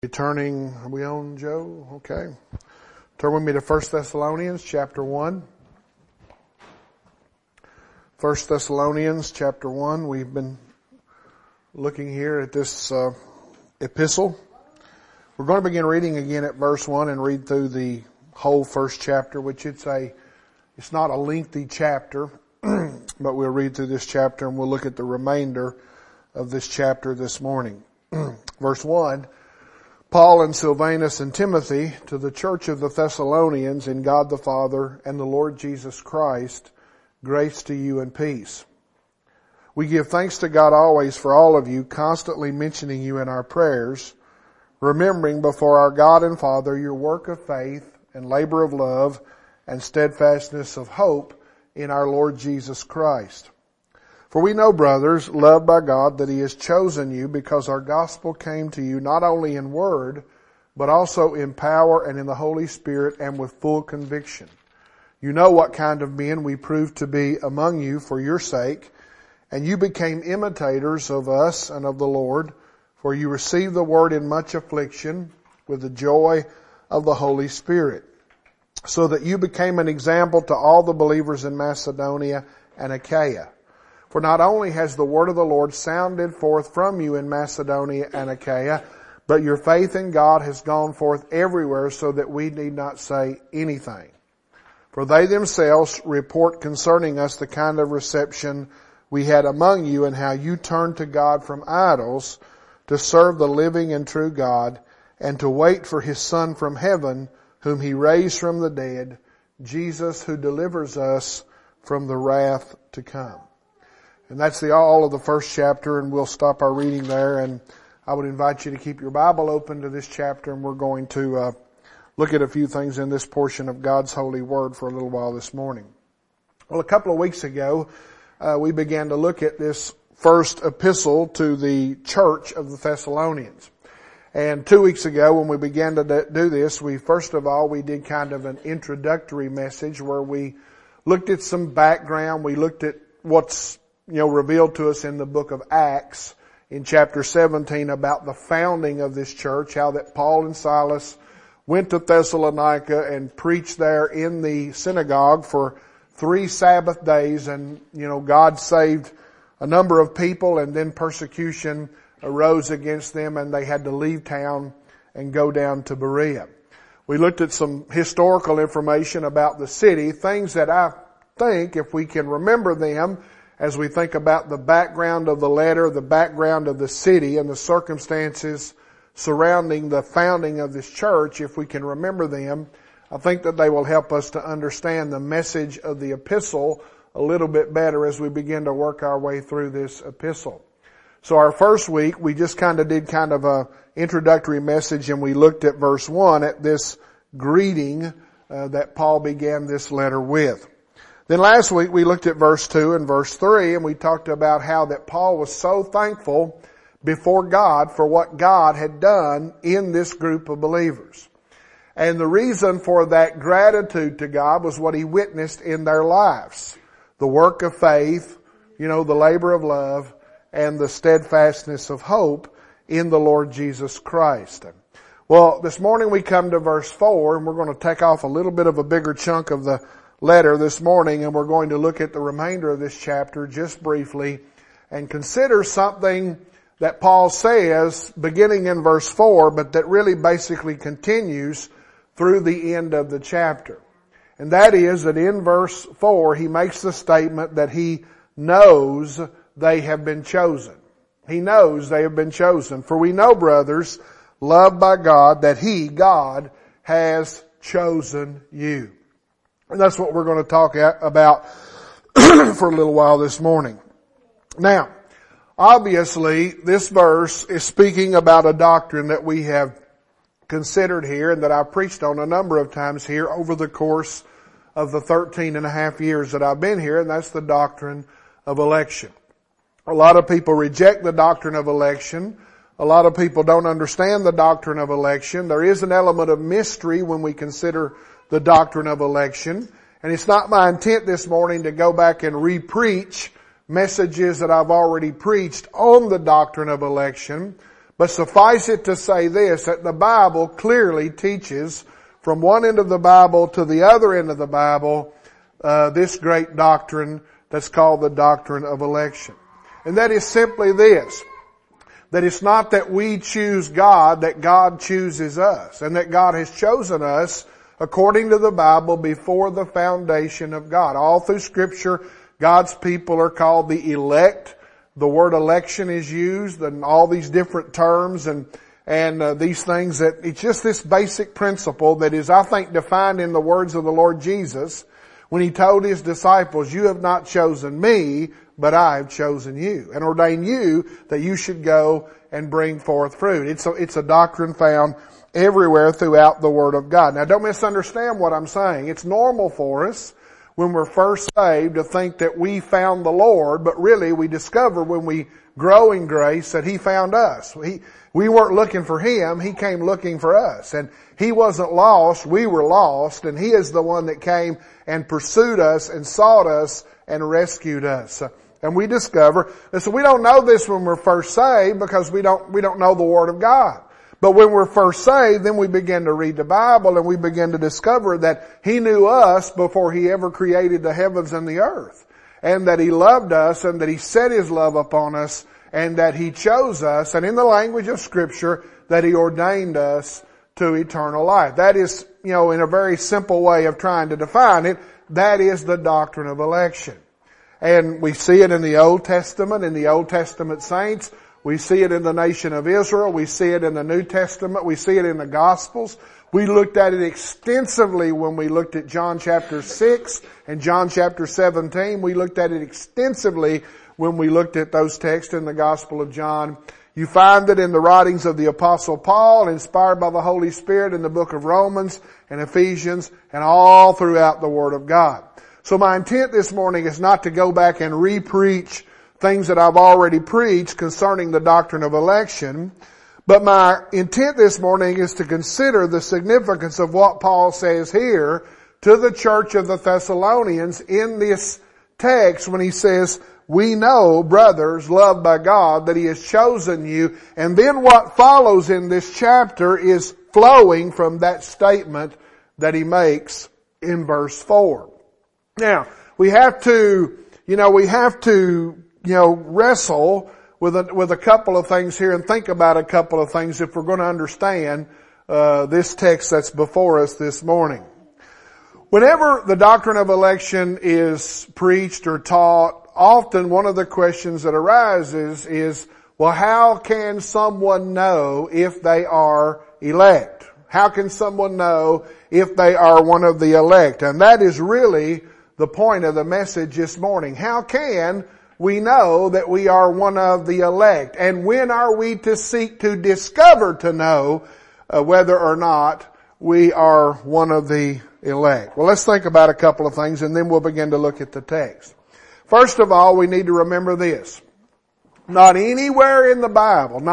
Turning, are we on, Joe? Okay. Turn with me to 1 Thessalonians chapter 1. 1 Thessalonians chapter 1. We've been looking here at this epistle. We're going to begin reading again at verse 1 and read through the whole first chapter, which it's not a lengthy chapter, but we'll read through this chapter and we'll look at the remainder of this chapter this morning. Verse 1. Paul and Silvanus and Timothy, to the church of the Thessalonians in God the Father and the Lord Jesus Christ, grace to you and peace. We give thanks to God always for all of you, constantly mentioning you in our prayers, remembering before our God and Father your work of faith and labor of love and steadfastness of hope in our Lord Jesus Christ. For we know, brothers, loved by God, that He has chosen you because our gospel came to you not only in word, but also in power and in the Holy Spirit and with full conviction. You know what kind of men we proved to be among you for your sake, and you became imitators of us and of the Lord, for you received the word in much affliction with the joy of the Holy Spirit, so that you became an example to all the believers in Macedonia and Achaia. For not only has the word of the Lord sounded forth from you in Macedonia and Achaia, but your faith in God has gone forth everywhere, so that we need not say anything. For they themselves report concerning us the kind of reception we had among you, and how you turned to God from idols to serve the living and true God, and to wait for His Son from heaven, whom He raised from the dead, Jesus, who delivers us from the wrath to come. And that's all of the first chapter, and we'll stop our reading there. And I would invite you to keep your Bible open to this chapter, and we're going to look at a few things in this portion of God's holy word for a little while this morning. Well, a couple of weeks ago, we began to look at this first epistle to the church of the Thessalonians. And 2 weeks ago, when we began to do this, we did kind of an introductory message where we looked at some background. We looked at what's revealed to us in the book of Acts in chapter 17 about the founding of this church, how that Paul and Silas went to Thessalonica and preached there in the synagogue for 3 Sabbath days, and, God saved a number of people, and then persecution arose against them and they had to leave town and go down to Berea. We looked at some historical information about the city, things that I think, if we can remember them, as we think about the background of the letter, the background of the city, and the circumstances surrounding the founding of this church, if we can remember them, I think that they will help us to understand the message of the epistle a little bit better as we begin to work our way through this epistle. So our first week, we just did a introductory message, and we looked at verse 1 at this greeting that Paul began this letter with. Then last week we looked at verse 2 and verse 3, and we talked about how that Paul was so thankful before God for what God had done in this group of believers. And the reason for that gratitude to God was what he witnessed in their lives. The work of faith, the labor of love, and the steadfastness of hope in the Lord Jesus Christ. Well, this morning we come to verse 4, and we're going to take off a little bit of a bigger chunk of the letter this morning, and we're going to look at the remainder of this chapter just briefly and consider something that Paul says beginning in verse 4, but that really basically continues through the end of the chapter. And that is that in verse 4 he makes the statement that he knows they have been chosen. He knows they have been chosen. For we know, brothers, loved by God, that God, has chosen you. And that's what we're going to talk about for a little while this morning. Now, obviously, this verse is speaking about a doctrine that we have considered here and that I've preached on a number of times here over the course of the 13 and a half years that I've been here, and that's the doctrine of election. A lot of people reject the doctrine of election. A lot of people don't understand the doctrine of election. There is an element of mystery when we consider the doctrine of election. And it's not my intent this morning to go back and re-preach messages that I've already preached on the doctrine of election, But suffice it to say this, that the Bible clearly teaches from one end of the Bible to the other end of the Bible, this great doctrine that's called the doctrine of election. And that is simply this, that it's not that we choose God, that God chooses us, and that God has chosen us according to the Bible before the foundation of God. All through Scripture, God's people are called the elect. The word election is used and all these different terms and these things that it's just this basic principle that is, I think, defined in the words of the Lord Jesus when He told His disciples, you have not chosen me, but I have chosen you and ordained you that you should go and bring forth fruit. It's a doctrine found everywhere throughout the Word of God. Now don't misunderstand what I'm saying. It's normal for us when we're first saved to think that we found the Lord, but really we discover when we grow in grace that He found us. We weren't looking for Him, He came looking for us. And He wasn't lost, we were lost, and He is the one that came and pursued us and sought us and rescued us. And we discover, and so we don't know this when we're first saved because we don't know the Word of God. But when we're first saved, then we begin to read the Bible and we begin to discover that He knew us before He ever created the heavens and the earth. And that He loved us and that He set His love upon us and that He chose us, and in the language of Scripture, that He ordained us to eternal life. That is, in a very simple way of trying to define it, that is the doctrine of election. And we see it in the Old Testament, in the Old Testament saints. We see it in the nation of Israel. We see it in the New Testament. We see it in the Gospels. We looked at it extensively when we looked at John chapter 6 and John chapter 17. We looked at it extensively when we looked at those texts in the Gospel of John. You find it in the writings of the Apostle Paul, inspired by the Holy Spirit in the book of Romans and Ephesians, and all throughout the Word of God. So my intent this morning is not to go back and re-preach things that I've already preached concerning the doctrine of election, but my intent this morning is to consider the significance of what Paul says here to the church of the Thessalonians in this text when he says, we know, brothers, loved by God, that He has chosen you. And then what follows in this chapter is flowing from that statement that he makes in verse 4. Now, we have to wrestle with a couple of things here and think about a couple of things if we're going to understand this text that's before us this morning. Whenever the doctrine of election is preached or taught, often one of the questions that arises is, well, how can someone know if they are elect? How can someone know if they are one of the elect? And that is really the point of the message this morning. How can we know that we are one of the elect? And when are we to seek to discover to know whether or not we are one of the elect? Well, let's think about a couple of things and then we'll begin to look at the text. First of all, we need to remember this. Not anywhere in the Bible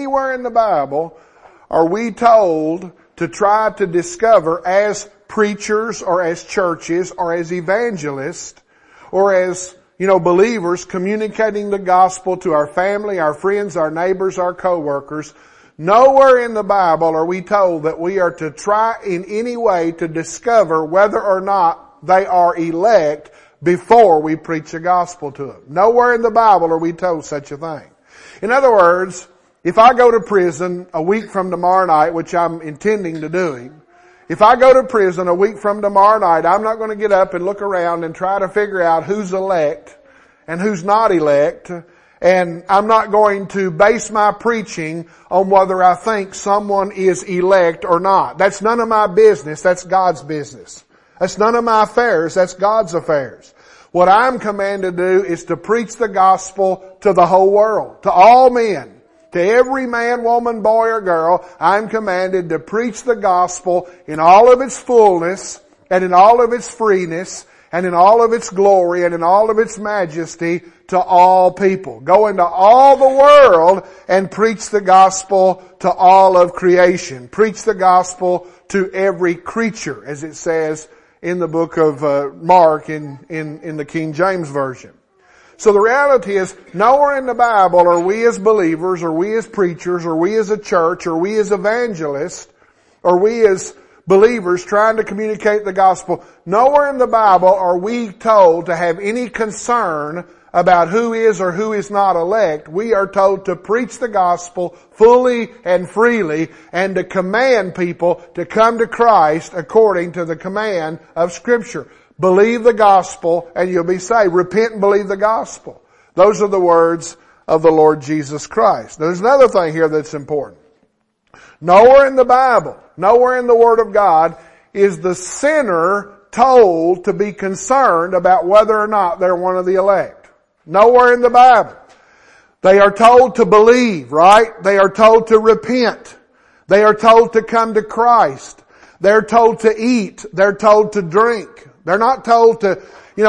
are we told to try to discover as preachers or as churches or as evangelists or as, believers communicating the gospel to our family, our friends, our neighbors, our co-workers. Nowhere in the Bible are we told that we are to try in any way to discover whether or not they are elect before we preach the gospel to them. Nowhere in the Bible are we told such a thing. In other words, if I go to prison a week from tomorrow night, which I'm intending to doing, if I go to prison a week from tomorrow night, I'm not going to get up and look around and try to figure out who's elect and who's not elect. And I'm not going to base my preaching on whether I think someone is elect or not. That's none of my business. That's God's business. That's none of my affairs. That's God's affairs. What I'm commanded to do is to preach the gospel to the whole world, to all men, to every man, woman, boy, or girl. I'm commanded to preach the gospel in all of its fullness and in all of its freeness and in all of its glory and in all of its majesty to all people. Go into all the world and preach the gospel to all of creation. Preach the gospel to every creature, as it says in the book of Mark in the King James Version. So the reality is, nowhere in the Bible are we as believers, or we as preachers, or we as a church, or we as evangelists, or we as believers trying to communicate the gospel, nowhere in the Bible are we told to have any concern about who is or who is not elect. We are told to preach the gospel fully and freely and to command people to come to Christ according to the command of Scripture. Believe the gospel and you'll be saved. Repent and believe the gospel. Those are the words of the Lord Jesus Christ. There's another thing here that's important. Nowhere in the Bible, nowhere in the Word of God is the sinner told to be concerned about whether or not they're one of the elect. Nowhere in the Bible. They are told to believe, right? They are told to repent. They are told to come to Christ. They're told to eat. They're told to drink. They're not told to,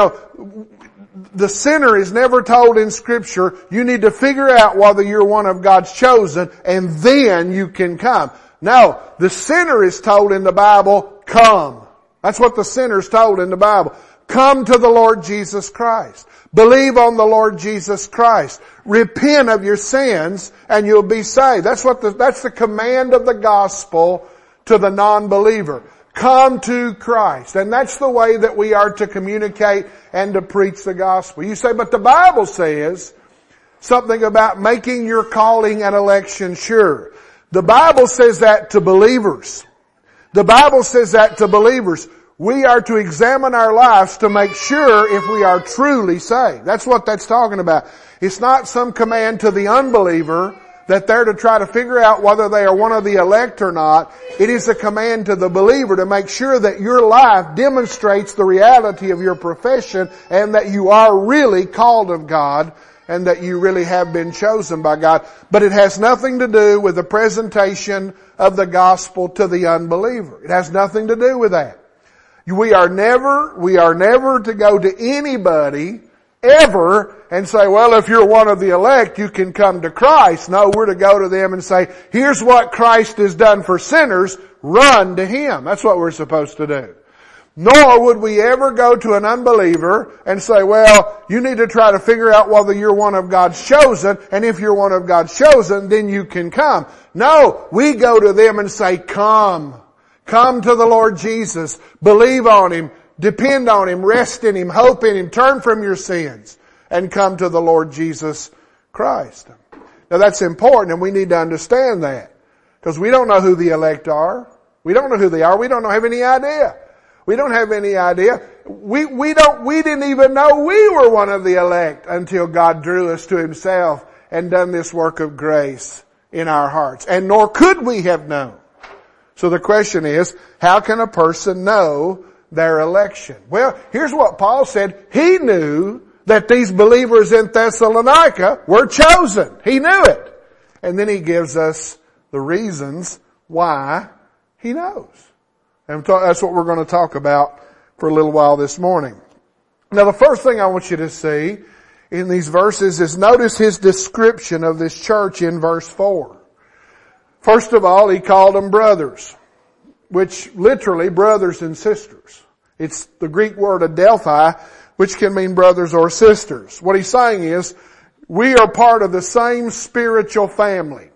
the sinner is never told in Scripture, you need to figure out whether you're one of God's chosen and then you can come. No, the sinner is told in the Bible, come. That's what the sinner is told in the Bible. Come to the Lord Jesus Christ. Believe on the Lord Jesus Christ. Repent of your sins and you'll be saved. That's the command of the gospel to the non-believer. Come to Christ. And that's the way that we are to communicate and to preach the gospel. You say, but the Bible says something about making your calling and election sure. The Bible says that to believers. The Bible says that to believers. We are to examine our lives to make sure if we are truly saved. That's what that's talking about. It's not some command to the unbeliever that they're to try to figure out whether they are one of the elect or not. It is a command to the believer to make sure that your life demonstrates the reality of your profession and that you are really called of God and that you really have been chosen by God. But it has nothing to do with the presentation of the gospel to the unbeliever. It has nothing to do with that. We are never to go to anybody ever and say, well, if you're one of the elect, you can come to Christ. No, we're to go to them and say, here's what Christ has done for sinners. Run to Him. That's what we're supposed to do. Nor would we ever go to an unbeliever and say, well, you need to try to figure out whether you're one of God's chosen, and if you're one of God's chosen, then you can come. No, we go to them and say, come. Come to the Lord Jesus. Believe on Him. Depend on Him. Rest in Him. Hope in Him. Turn from your sins and come to the Lord Jesus Christ. Now that's important and we need to understand that because we don't know who the elect are. We don't know who they are. We don't have any idea. We don't have any idea. We didn't even know we were one of the elect until God drew us to Himself and done this work of grace in our hearts. And nor could we have known. So the question is, how can a person know their election? Well, here's what Paul said. He knew that these believers in Thessalonica were chosen. He knew it. And then he gives us the reasons why he knows. And that's what we're going to talk about for a little while this morning. Now the first thing I want you to see in these verses is notice his description of this church in verse 4. First of all, he called them brothers, which literally brothers and sisters. It's the Greek word adelphoi, which can mean brothers or sisters. What he's saying is, we are part of the same spiritual family.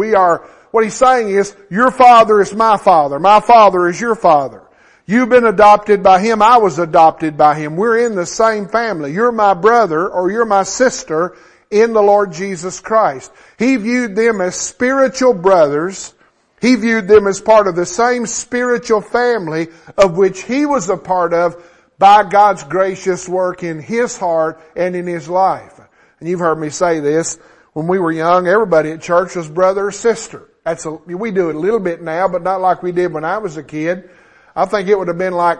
What he's saying is, your father is my father is your father. You've been adopted by Him, I was adopted by Him. We're in the same family. You're my brother or you're my sister in the Lord Jesus Christ. He viewed them as spiritual brothers. He viewed them as part of the same spiritual family of which he was a part of by God's gracious work in his heart and in his life. And you've heard me say this. When we were young, everybody at church was brother or sister. We do it a little bit now, but not like we did when I was a kid. I think it would have been like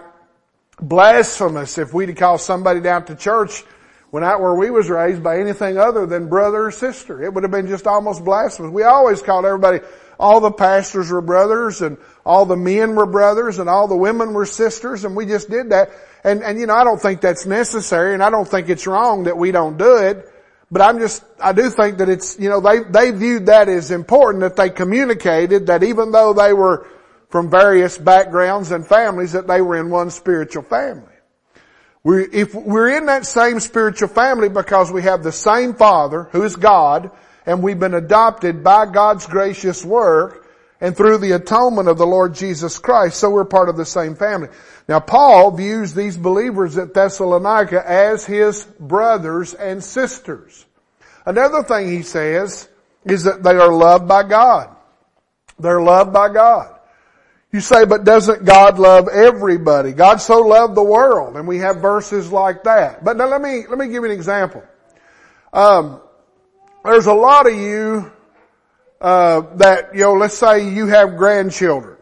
blasphemous if we'd call somebody down to church where we was raised by anything other than brother or sister. It would have been just almost blasphemous. We always called everybody, all the pastors were brothers and all the men were brothers and all the women were sisters, and we just did that. And I don't think that's necessary and I don't think it's wrong that we don't do it. But I do think that it's, they viewed that as important, that they communicated that even though they were from various backgrounds and families, that they were in one spiritual family. If we're in that same spiritual family because we have the same Father, who is God, and we've been adopted by God's gracious work and through the atonement of the Lord Jesus Christ, so we're part of the same family. Now Paul views these believers at Thessalonica as his brothers and sisters. Another thing he says is that they are loved by God. They're loved by God. You say, but doesn't God love everybody? God so loved the world, and we have verses like that. But now let me give you an example. There's a lot of you that, let's say you have grandchildren.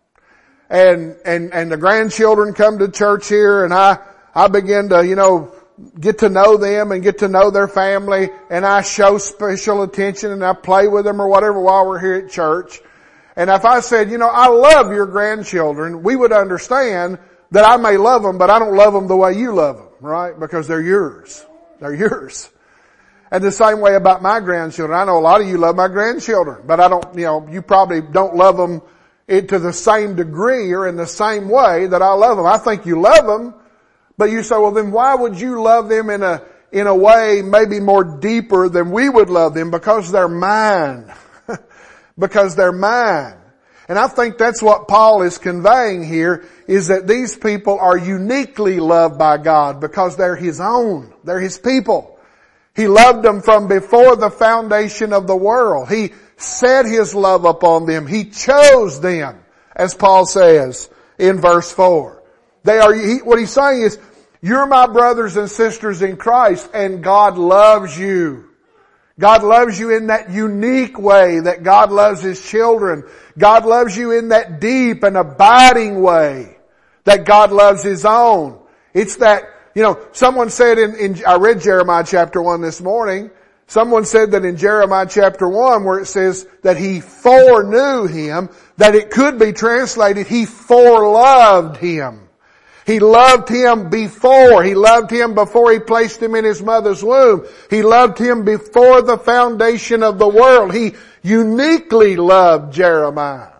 And the grandchildren come to church here, and I begin to, get to know them and get to know their family, and I show special attention and I play with them or whatever while we're here at church. And if I said, I love your grandchildren, we would understand that I may love them, but I don't love them the way you love them, right? Because they're yours. They're yours. And the same way about my grandchildren. I know a lot of you love my grandchildren, but I don't, you probably don't love them to the same degree or in the same way that I love them. I think you love them, but you say, well then why would you love them in a way maybe more deeper than we would love them? Because they're mine. Because they're mine. And I think that's what Paul is conveying here, is that these people are uniquely loved by God because they're His own. They're His people. He loved them from before the foundation of the world. He set His love upon them. He chose them, as Paul says in verse 4. What he's saying is, you're my brothers and sisters in Christ, and God loves you. God loves you in that unique way that God loves His children. God loves you in that deep and abiding way that God loves His own. It's that, someone said I read Jeremiah chapter 1 this morning. Someone said that in Jeremiah chapter 1 where it says that He foreknew him, that it could be translated, He foreloved him. He loved him before. He loved him before He placed him in his mother's womb. He loved him before the foundation of the world. He uniquely loved Jeremiah.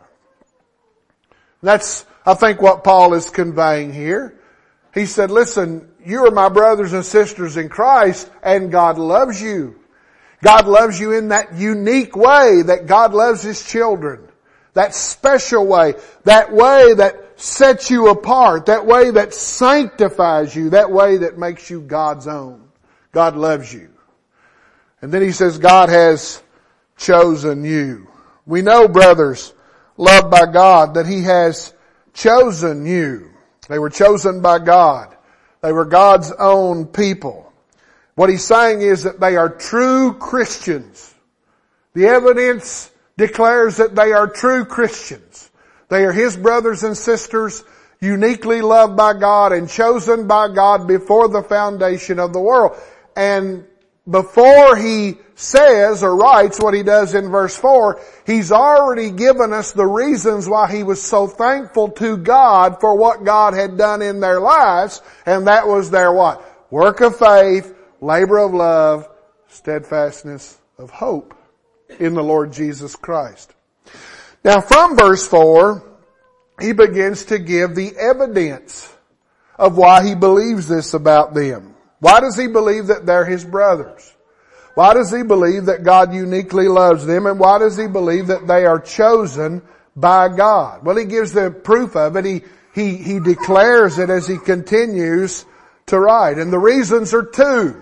That's, I think, what Paul is conveying here. He said, listen, you are my brothers and sisters in Christ, and God loves you. God loves you in that unique way that God loves His children. That special way. That way that sets you apart. That way that sanctifies you. That way that makes you God's own. God loves you. And then he says, God has chosen you. We know, brothers, loved by God, that He has chosen you. They were chosen by God. They were God's own people. What he's saying is that they are true Christians. The evidence declares that they are true Christians. They are His brothers and sisters, uniquely loved by God and chosen by God before the foundation of the world. And before he says or writes what he does in verse 4, he's already given us the reasons why he was so thankful to God for what God had done in their lives. And that was their what? Work of faith, labor of love, steadfastness of hope in the Lord Jesus Christ. Now from verse 4, he begins to give the evidence of why he believes this about them. Why does he believe that they're his brothers? Why does he believe that God uniquely loves them? And why does he believe that they are chosen by God? Well, he gives the proof of it. He declares it as he continues to write. And the reasons are two.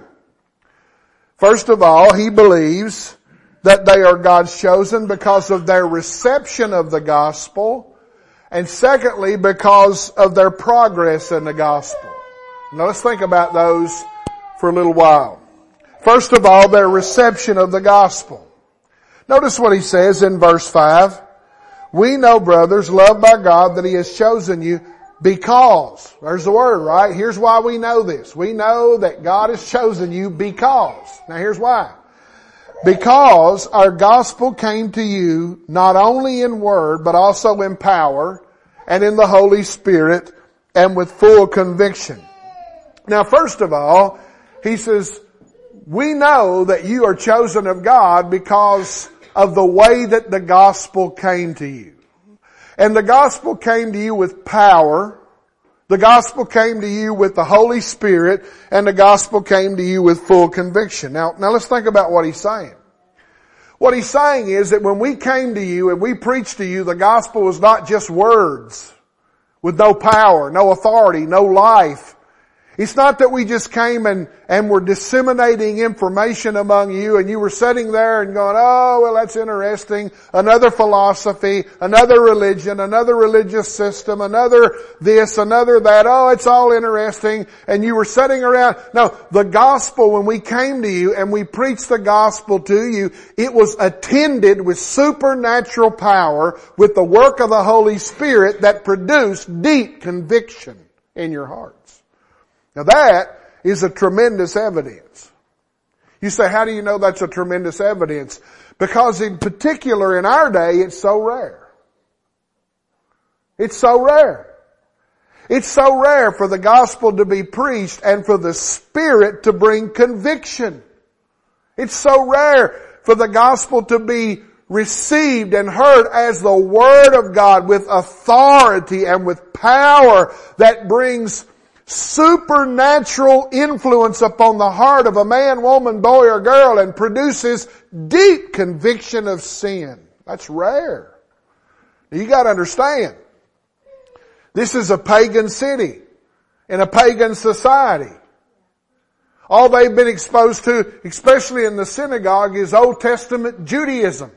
First of all, he believes that they are God's chosen because of their reception of the gospel. And secondly, because of their progress in the gospel. Now let's think about those for a little while. First of all, their reception of the gospel. Notice what he says in verse 5. We know, brothers, loved by God, that He has chosen you because. There's the word, right? Here's why we know this. We know that God has chosen you because. Now here's why. Because our gospel came to you not only in word, but also in power and in the Holy Spirit and with full conviction. Now, first of all, he says, we know that you are chosen of God because of the way that the gospel came to you. And the gospel came to you with power. The gospel came to you with the Holy Spirit, and the gospel came to you with full conviction. Now let's think about what he's saying. What he's saying is that when we came to you and we preached to you, the gospel was not just words with no power, no authority, no life. It's not that we just came and were disseminating information among you and you were sitting there and going, oh, well, that's interesting. Another philosophy, another religion, another religious system, another this, another that. Oh, it's all interesting. And you were sitting around. No, the gospel, when we came to you and we preached the gospel to you, it was attended with supernatural power with the work of the Holy Spirit that produced deep conviction in your hearts. Now that is a tremendous evidence. You say, how do you know that's a tremendous evidence? Because in particular in our day, it's so rare. It's so rare. It's so rare for the gospel to be preached and for the Spirit to bring conviction. It's so rare for the gospel to be received and heard as the Word of God with authority and with power that brings supernatural influence upon the heart of a man, woman, boy, or girl and produces deep conviction of sin. That's rare. Now, you got to understand, this is a pagan city in a pagan society. All they've been exposed to, especially in the synagogue, is Old Testament Judaism.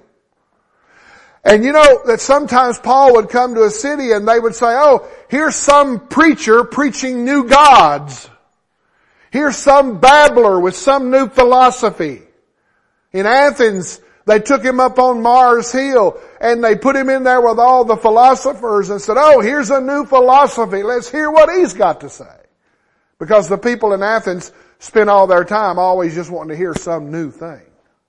And you know that sometimes Paul would come to a city and they would say, oh, here's some preacher preaching new gods. Here's some babbler with some new philosophy. In Athens, they took him up on Mars Hill and they put him in there with all the philosophers and said, oh, here's a new philosophy. Let's hear what he's got to say. Because the people in Athens spent all their time always just wanting to hear some new thing.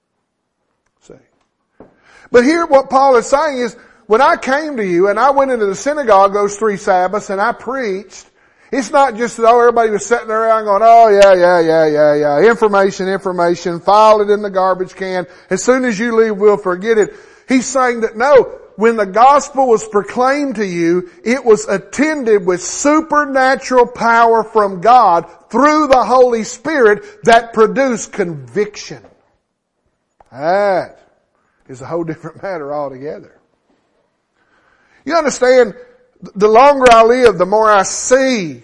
But here what Paul is saying is, when I came to you and I went into the synagogue those 3 Sabbaths and I preached, it's not just that, oh, everybody was sitting around going, oh, yeah, information, file it in the garbage can. As soon as you leave, we'll forget it. He's saying that no, when the gospel was proclaimed to you, it was attended with supernatural power from God through the Holy Spirit that produced conviction. That is a whole different matter altogether. You understand, the longer I live, the more I see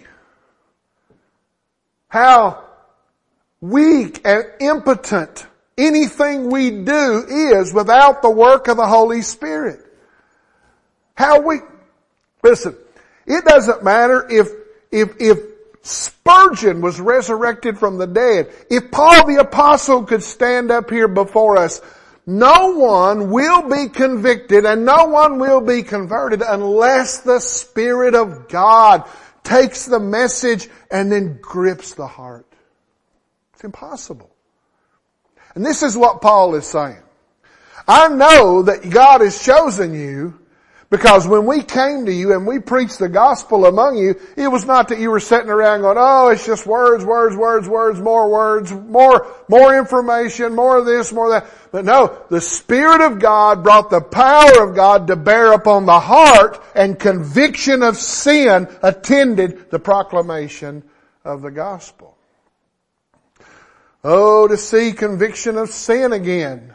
how weak and impotent anything we do is without the work of the Holy Spirit. How weak. Listen, it doesn't matter if Spurgeon was resurrected from the dead. If Paul the Apostle could stand up here before us, no one will be convicted and no one will be converted unless the Spirit of God takes the message and then grips the heart. It's impossible. And this is what Paul is saying. I know that God has chosen you because when we came to you and we preached the gospel among you, it was not that you were sitting around going, oh, it's just words, more information, more of this, more of that. But no, the Spirit of God brought the power of God to bear upon the heart, and conviction of sin attended the proclamation of the gospel. Oh, to see conviction of sin again.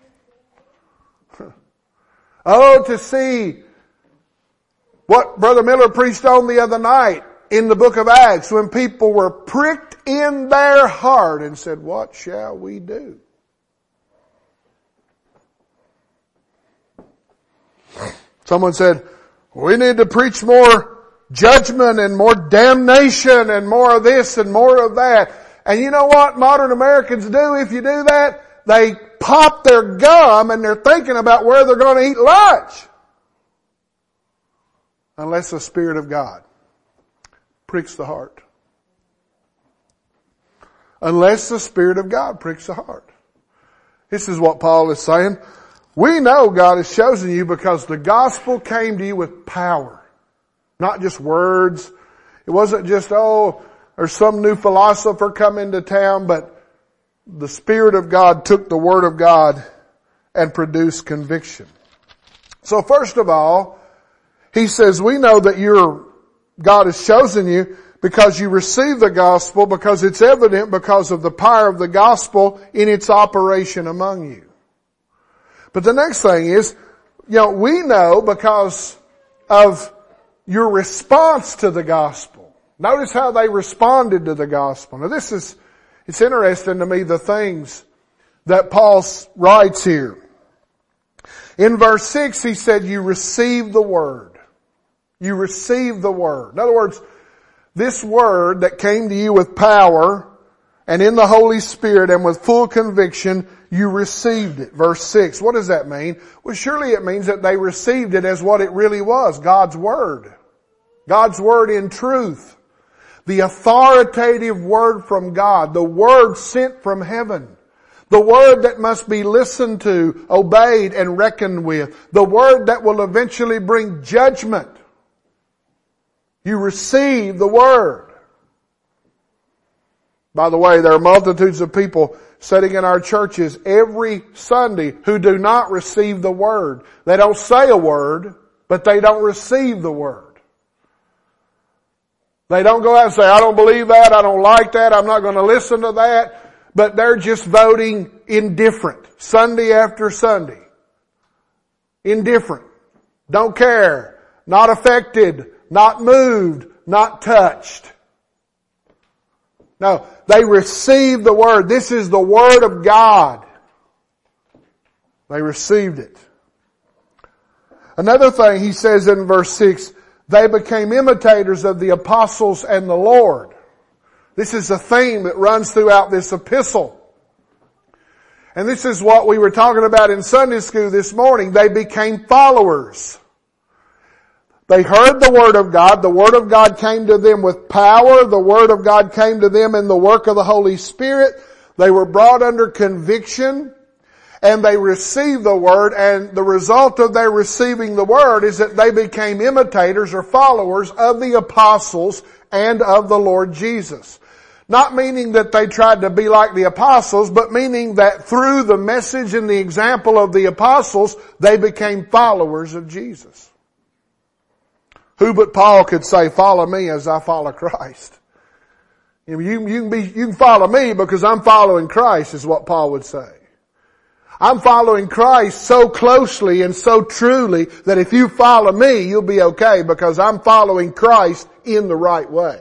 Oh, to see what Brother Miller preached on the other night in the book of Acts, when people were pricked in their heart and said, what shall we do? Someone said, we need to preach more judgment and more damnation and more of this and more of that. And you know what modern Americans do if you do that? They pop their gum and they're thinking about where they're going to eat lunch. Unless the Spirit of God pricks the heart. Unless the Spirit of God pricks the heart. This is what Paul is saying. We know God has chosen you because the gospel came to you with power. Not just words. It wasn't just, oh, there's some new philosopher come into town, but the Spirit of God took the Word of God and produced conviction. So first of all, he says, we know that you're God has chosen you because you receive the gospel, because it's evident because of the power of the gospel in its operation among you. But the next thing is, we know because of your response to the gospel. Notice how they responded to the gospel. Now it's interesting to me the things that Paul writes here. In verse 6 he said, you receive the word. You receive the word. In other words, this word that came to you with power and in the Holy Spirit and with full conviction, you received it. Verse 6. What does that mean? Well, surely it means that they received it as what it really was. God's word. God's word in truth. The authoritative word from God. The word sent from heaven. The word that must be listened to, obeyed, and reckoned with. The word that will eventually bring judgment. You receive the word. By the way, there are multitudes of people sitting in our churches every Sunday who do not receive the word. They don't say a word, but they don't receive the word. They don't go out and say, I don't believe that, I don't like that, I'm not going to listen to that. But they're just voting indifferent, Sunday after Sunday. Indifferent. Don't care. Not affected. Not moved. Not touched. No, they received the word. This is the word of God. They received it. Another thing he says in verse 6, they became imitators of the apostles and the Lord. This is a theme that runs throughout this epistle. And this is what we were talking about in Sunday school this morning. They became followers. They heard the Word of God. The Word of God came to them with power. The Word of God came to them in the work of the Holy Spirit. They were brought under conviction. And they received the Word. And the result of their receiving the Word is that they became imitators or followers of the apostles and of the Lord Jesus. Not meaning that they tried to be like the apostles, but meaning that through the message and the example of the apostles, they became followers of Jesus. Who but Paul could say, follow me as I follow Christ? You can follow me because I'm following Christ, is what Paul would say. I'm following Christ so closely and so truly that if you follow me, you'll be okay because I'm following Christ in the right way.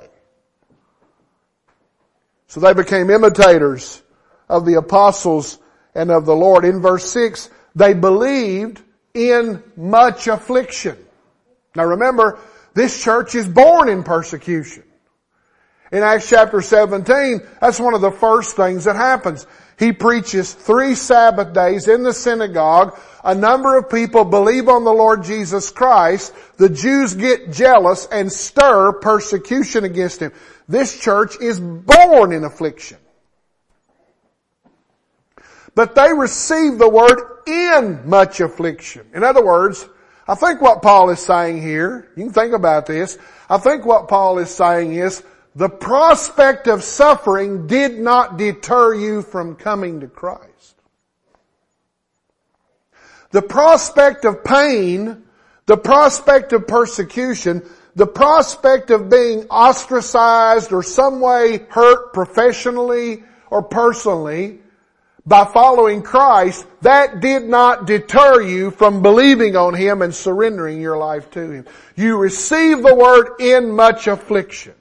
So they became imitators of the apostles and of the Lord. In verse 6, they believed in much affliction. Now remember, this church is born in persecution. In Acts chapter 17, that's one of the first things that happens. He preaches 3 Sabbath days in the synagogue. A number of people believe on the Lord Jesus Christ. The Jews get jealous and stir persecution against him. This church is born in affliction. But they receive the word in much affliction. In other words, I think what Paul is saying here, you can think about this, I think what Paul is saying is, the prospect of suffering did not deter you from coming to Christ. The prospect of pain, the prospect of persecution, the prospect of being ostracized or some way hurt professionally or personally by following Christ, that did not deter you from believing on Him and surrendering your life to Him. You receive the word in much affliction.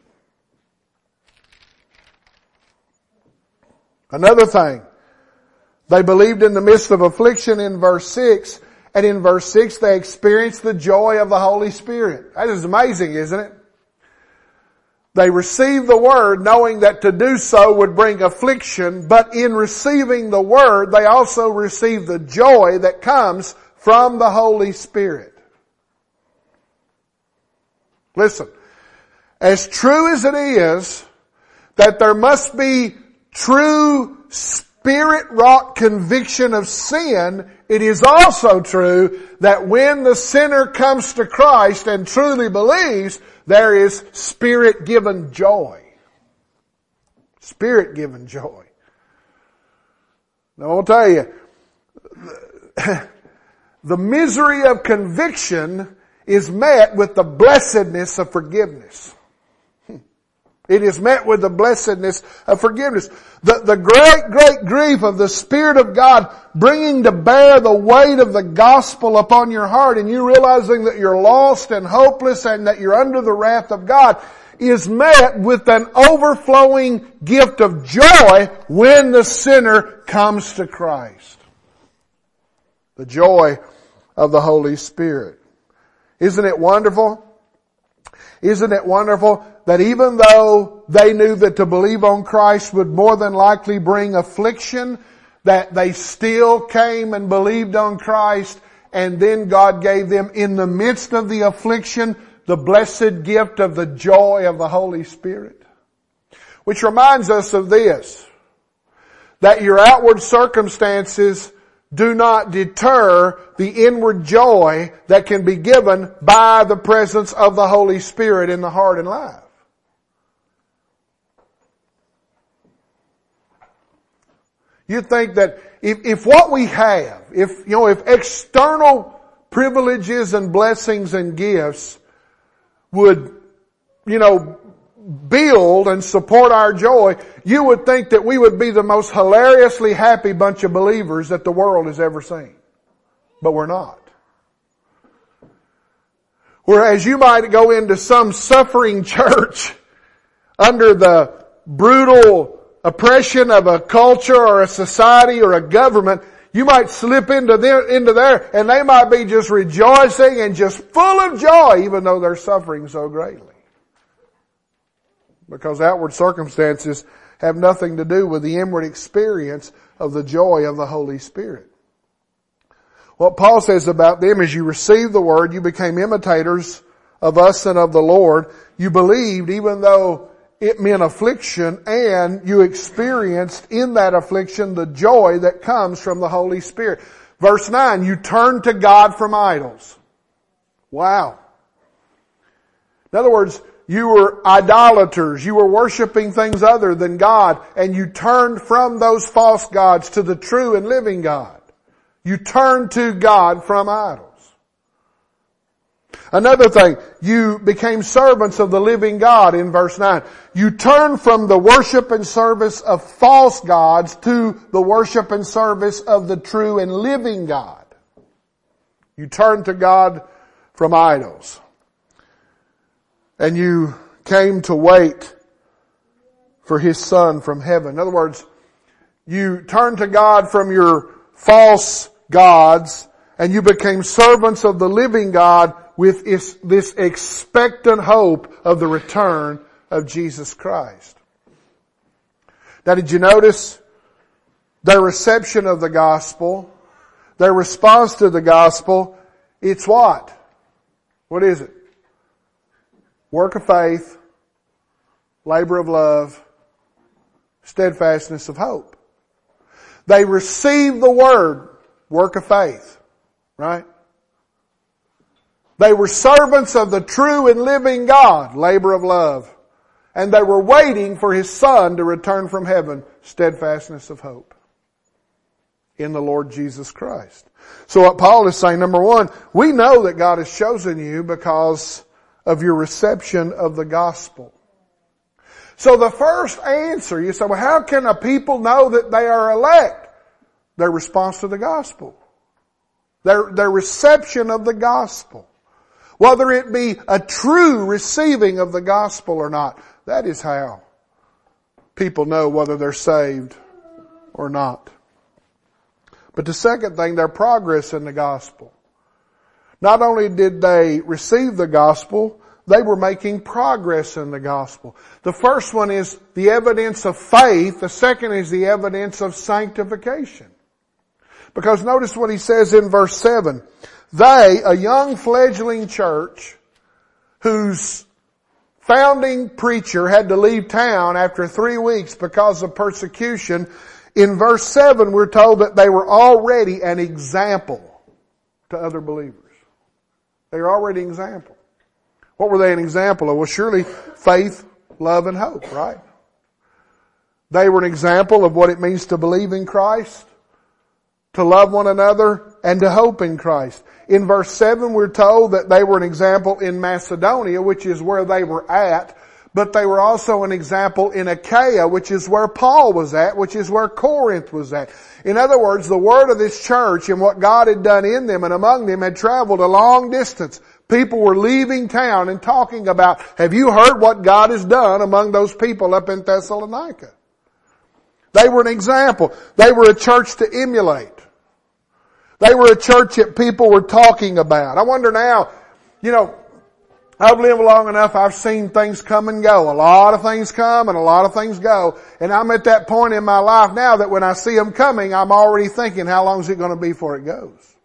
Another thing, they believed in the midst of affliction in verse 6, and in verse 6 they experienced the joy of the Holy Spirit. That is amazing, isn't it? They received the word knowing that to do so would bring affliction, but in receiving the word they also received the joy that comes from the Holy Spirit. Listen, as true as it is that there must be true spirit-wrought conviction of sin, it is also true that when the sinner comes to Christ and truly believes, there is Spirit-given joy. Spirit-given joy. Now I'll tell you, the misery of conviction is met with the blessedness of forgiveness. It is met with the blessedness of forgiveness. The great grief of the Spirit of God bringing to bear the weight of the gospel upon your heart, and you realizing that you're lost and hopeless and that you're under the wrath of God, is met with an overflowing gift of joy when the sinner comes to Christ. The joy of the Holy Spirit. Isn't it wonderful? Isn't it wonderful that even though they knew that to believe on Christ would more than likely bring affliction, that they still came and believed on Christ, and then God gave them in the midst of the affliction the blessed gift of the joy of the Holy Spirit. Which reminds us of this, that your outward circumstances do not deter the inward joy that can be given by the presence of the Holy Spirit in the heart and life. You think that if what we have, if external privileges and blessings and gifts would, build and support our joy, you would think that we would be the most hilariously happy bunch of believers that the world has ever seen. But we're not. Whereas you might go into some suffering church under the brutal oppression of a culture or a society or a government, you might slip into there and they might be just rejoicing and just full of joy even though they're suffering so greatly. Because outward circumstances have nothing to do with the inward experience of the joy of the Holy Spirit. What Paul says about them is you received the word, you became imitators of us and of the Lord. You believed even though it meant affliction, and you experienced in that affliction the joy that comes from the Holy Spirit. Verse 9, you turned to God from idols. Wow. In other words, you were idolaters. You were worshiping things other than God, and you turned from those false gods to the true and living God. You turned to God from idols. Another thing, you became servants of the living God in verse 9. You turned from the worship and service of false gods to the worship and service of the true and living God. You turned to God from idols. And you came to wait for His Son from heaven. In other words, you turned to God from your false gods and you became servants of the living God with this expectant hope of the return of Jesus Christ. Now, did you notice their reception of the gospel, their response to the gospel? It's what? What is it? Work of faith, labor of love, steadfastness of hope. They received the word, work of faith, right? They were servants of the true and living God, labor of love. And they were waiting for His Son to return from heaven, steadfastness of hope in the Lord Jesus Christ. So what Paul is saying, number one, we know that God has chosen you because of your reception of the gospel. So the first answer, you say, well, how can a people know that they are elect? Their response to the gospel. Their reception of the gospel. Whether it be a true receiving of the gospel or not. That is how people know whether they're saved or not. But the second thing, their progress in the gospel. Not only did they receive the gospel, they were making progress in the gospel. The first one is the evidence of faith. The second is the evidence of sanctification. Because notice what he says in verse 7. They, a young fledgling church, whose founding preacher had to leave town after 3 weeks because of persecution, in verse 7 we're told that they were already an example to other believers. They were already an example. What were they an example of? Well, surely faith, love, and hope, right? They were an example of what it means to believe in Christ, to love one another, and to hope in Christ. In verse 7 we're told that they were an example in Macedonia, which is where they were at, but they were also an example in Achaia, which is where Paul was at, which is where Corinth was at. In other words, the word of this church and what God had done in them and among them had traveled a long distance. People were leaving town and talking about, have you heard what God has done among those people up in Thessalonica? They were an example. They were a church to emulate. They were a church that people were talking about. I wonder now, I've lived long enough, I've seen things come and go. A lot of things come and a lot of things go. And I'm at that point in my life now that when I see them coming, I'm already thinking, how long is it going to be before it goes?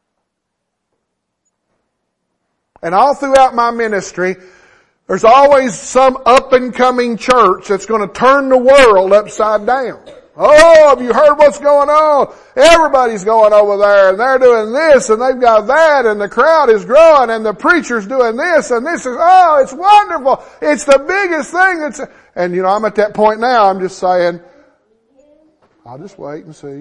And all throughout my ministry, there's always some up and coming church that's going to turn the world upside down. Oh, have you heard what's going on? Everybody's going over there and they're doing this and they've got that and the crowd is growing and the preacher's doing this and this is, oh, it's wonderful. It's the biggest thing. And I'm at that point now, I'm just saying, I'll just wait and see.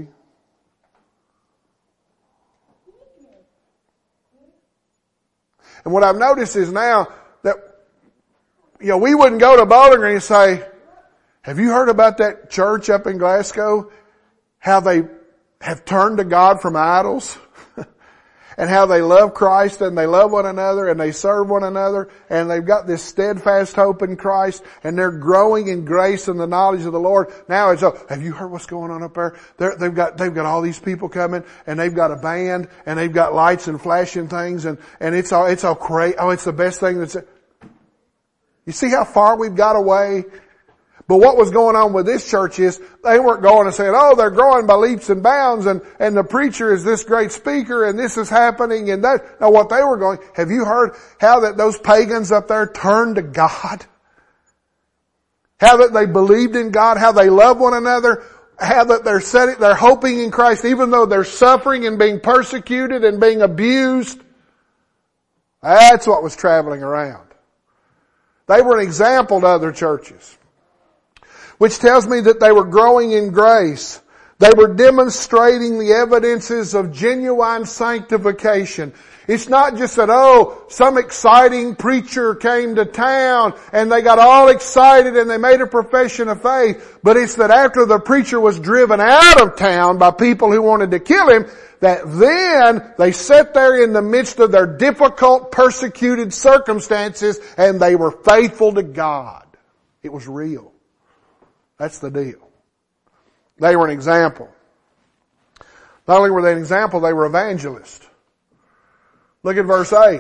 And what I've noticed is now that, we wouldn't go to Bowling Green and say, have you heard about that church up in Glasgow? How they have turned to God from idols? And how they love Christ and they love one another and they serve one another and they've got this steadfast hope in Christ and they're growing in grace and the knowledge of the Lord. Now it's, have you heard what's going on up there? They've got all these people coming and they've got a band and they've got lights and flashing things and it's all crazy. Oh, it's the best thing that's, you see how far we've got away? But what was going on with this church is they weren't going and saying, oh, they're growing by leaps and bounds and the preacher is this great speaker and this is happening and that. No, what they were going, have you heard how that those pagans up there turned to God? How that they believed in God, how they love one another, how that they're hoping in Christ even though they're suffering and being persecuted and being abused. That's what was traveling around. They were an example to other churches. Which tells me that they were growing in grace. They were demonstrating the evidences of genuine sanctification. It's not just that, some exciting preacher came to town and they got all excited and they made a profession of faith. But it's that after the preacher was driven out of town by people who wanted to kill him, that then they sat there in the midst of their difficult, persecuted circumstances and they were faithful to God. It was real. That's the deal. They were an example. Not only were they an example, they were evangelists. Look at verse 8.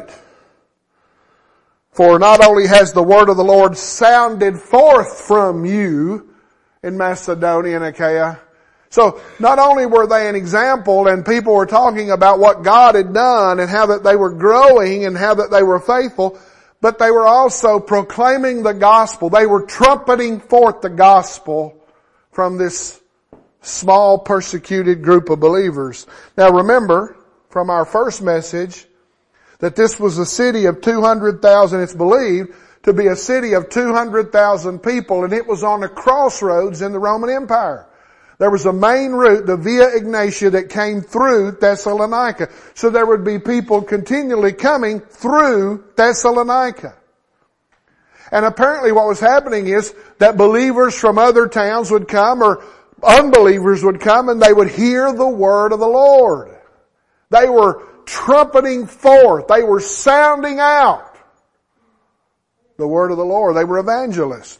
For not only has the word of the Lord sounded forth from you in Macedonia and Achaia. So not only were they an example and people were talking about what God had done and how that they were growing and how that they were faithful, but they were also proclaiming the gospel. They were trumpeting forth the gospel from this small persecuted group of believers. Now remember from our first message that this was a city of 200,000. It's believed to be a city of 200,000 people, and it was on a crossroads in the Roman Empire. There was a main route, the Via Egnatia, that came through Thessalonica. So there would be people continually coming through Thessalonica. And apparently what was happening is that believers from other towns would come or unbelievers would come and they would hear the word of the Lord. They were trumpeting forth. They were sounding out the word of the Lord. They were evangelists.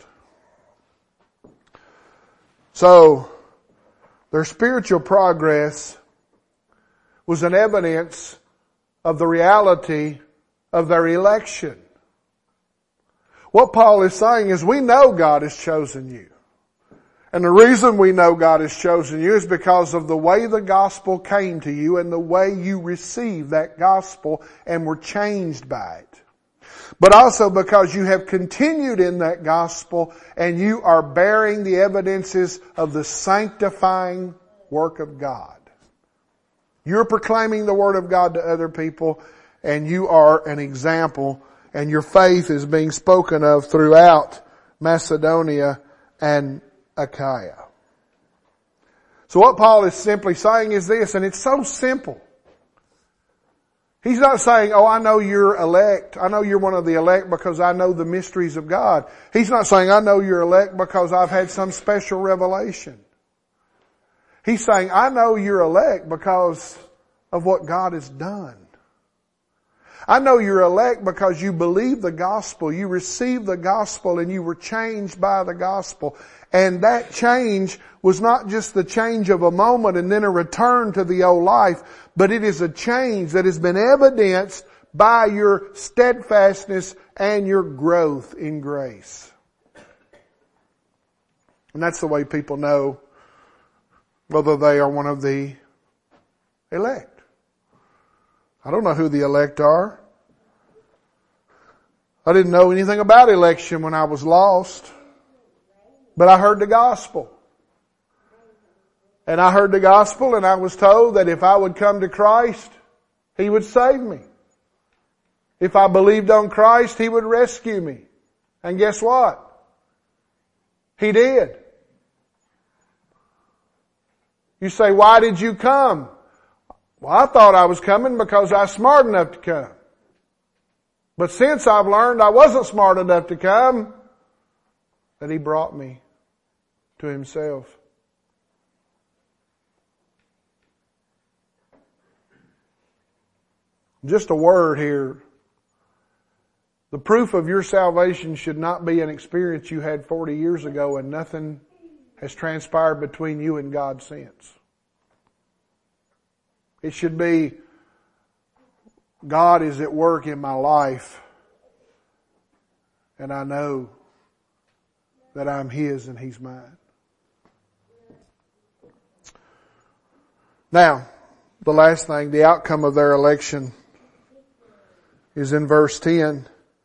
So, their spiritual progress was an evidence of the reality of their election. What Paul is saying is we know God has chosen you. And the reason we know God has chosen you is because of the way the gospel came to you and the way you received that gospel and were changed by it. But also because you have continued in that gospel and you are bearing the evidences of the sanctifying work of God. You're proclaiming the word of God to other people and you are an example and your faith is being spoken of throughout Macedonia and Achaia. So what Paul is simply saying is this, and it's so simple. He's not saying, oh, I know you're elect. I know you're one of the elect because I know the mysteries of God. He's not saying, I know you're elect because I've had some special revelation. He's saying, I know you're elect because of what God has done. I know you're elect because you believe the gospel, you received the gospel, and you were changed by the gospel. And that change was not just the change of a moment and then a return to the old life, but it is a change that has been evidenced by your steadfastness and your growth in grace. And that's the way people know whether they are one of the elect. I don't know who the elect are. I didn't know anything about election when I was lost. But I heard the gospel. And I heard the gospel and I was told that if I would come to Christ, He would save me. If I believed on Christ, He would rescue me. And guess what? He did. You say, why did you come? Well, I thought I was coming because I was smart enough to come. But since I've learned I wasn't smart enough to come, that He brought me to Himself. Just a word here. The proof of your salvation should not be an experience you had 40 years ago and nothing has transpired between you and God since. It should be, God is at work in my life, and I know that I'm His and He's mine. Now, the last thing, the outcome of their election is in verse 10.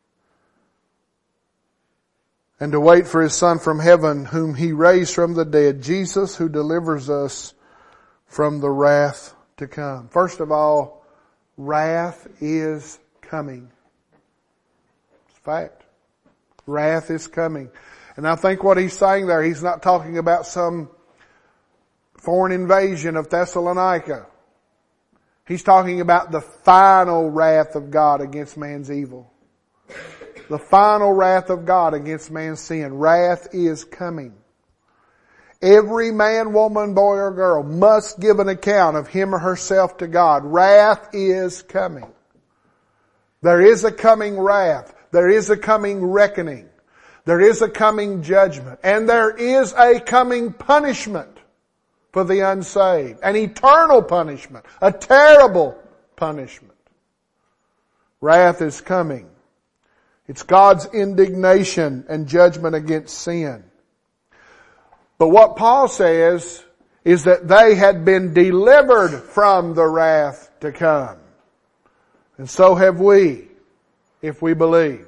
And to wait for His Son from heaven, whom He raised from the dead, Jesus, who delivers us from the wrath to come. First of all, wrath is coming. It's a fact. Wrath is coming. And I think what he's saying there, he's not talking about some foreign invasion of Thessalonica. He's talking about the final wrath of God against man's evil. The final wrath of God against man's sin. Wrath is coming. Every man, woman, boy, or girl must give an account of him or herself to God. Wrath is coming. There is a coming wrath. There is a coming reckoning. There is a coming judgment. And there is a coming punishment for the unsaved. An eternal punishment. A terrible punishment. Wrath is coming. It's God's indignation and judgment against sin. But what Paul says is that they had been delivered from the wrath to come. And so have we, if we believe.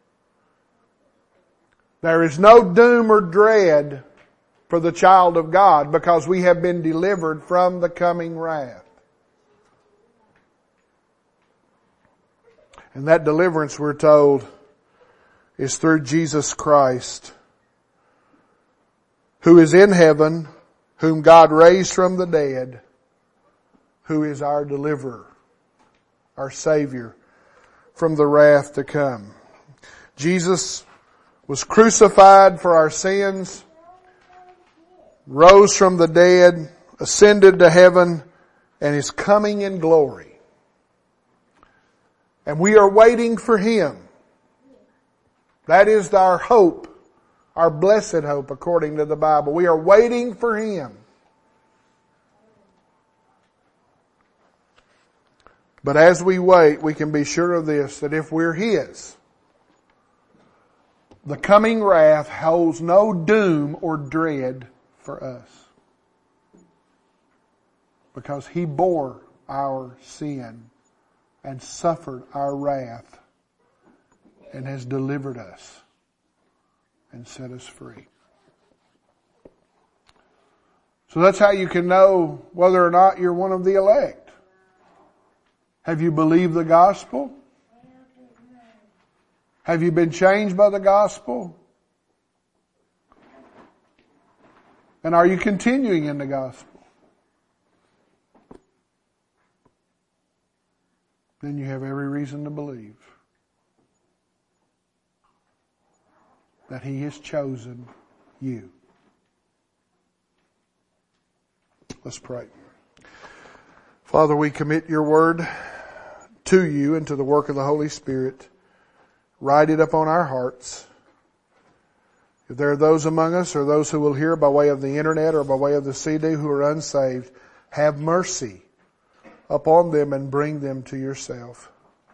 There is no doom or dread for the child of God because we have been delivered from the coming wrath. And that deliverance, we're told, is through Jesus Christ, who is in heaven, whom God raised from the dead, who is our deliverer, our Savior from the wrath to come. Jesus was crucified for our sins, rose from the dead, ascended to heaven, and is coming in glory. And we are waiting for Him. That is our hope, our blessed hope according to the Bible. We are waiting for Him. But as we wait, we can be sure of this, that if we're His, the coming wrath holds no doom or dread for us. Because He bore our sin and suffered our wrath and has delivered us and set us free. So that's how you can know whether or not you're one of the elect. Have you believed the gospel? Have you been changed by the gospel? And are you continuing in the gospel? then you have every reason to believe that He has chosen you. Let's pray. Father, we commit your word to you and to the work of the Holy Spirit. Write it upon our hearts. If there are those among us or those who will hear by way of the internet or by way of the CD who are unsaved, have mercy upon them and bring them to yourself.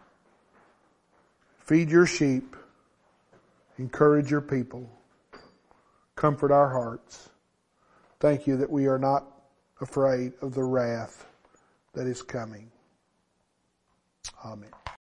Feed your sheep. Encourage your people. Comfort our hearts. Thank you that we are not afraid of the wrath that is coming. Amen.